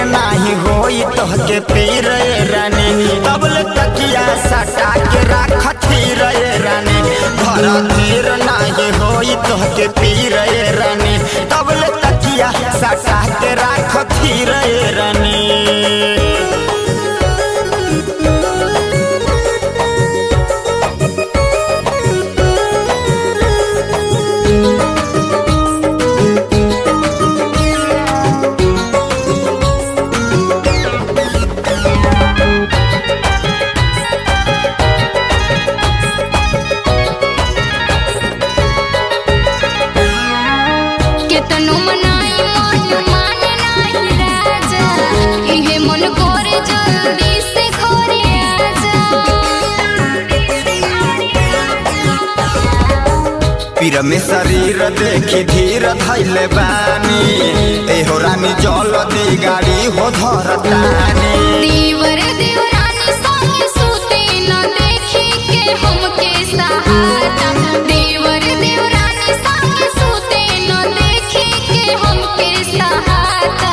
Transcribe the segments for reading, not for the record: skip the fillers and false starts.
नाही होई तोहके पीर रानी तबल तकिया सटा के राखती रे रानी घर धीर नाही होई तोहके पीर रानी तबल तकिया सटा के राखती रे रानी। पीर में शरीर देखी धीर धैले बानी एहो रानी जल दी गाड़ी हो धरतानी दीवर देवरानी संगे सुते न देखी के हमके सहारा दीवर देवरानी संगे सुते न देखी के हमके सहारा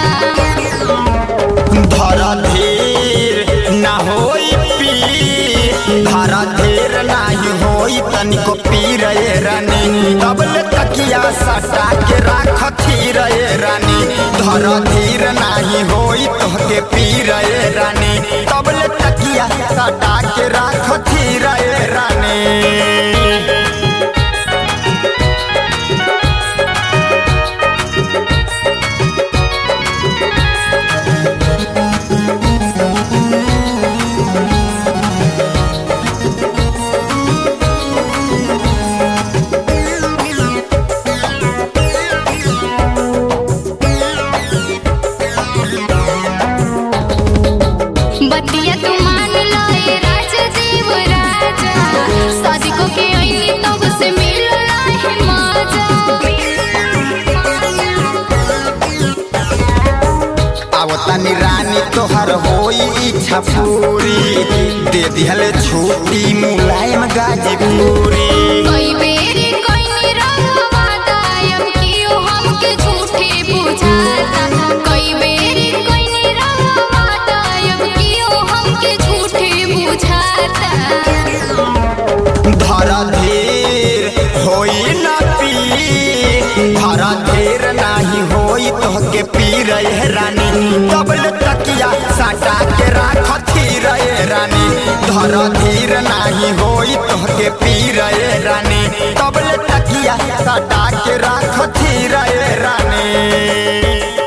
धरा धीर ना होई पी धरा धीर नाही होई तनिको पीर रानी तबल तकिया सटा के राखती रे रानी धर धीर नाही होई तोहके पीर रानी तबल तकिया सटा के राखती रे रानी। बतिया तू मान लो ए राजा जीव राजा शादी को के आई तब से मिल रहे मजा आवतानी रानी तोहर होई इच्छा पूरी दे दिहले छुट्टी मुलायम गाजीपुरी कई बेरी कोई निरवा दायम कियो हमके झूठे बुझाता कई बेरी कोई निरवा दायम कियो हमके झूठे बुझाता धरा धीर होई ना पी धरा धीर नाही होई तोहके पीर रानी तबल तकिया सटा के राखती रे रानी धरा धीर नाही होई तोहके पीर रानी तबल तकिया सटा के राखती रे रानी।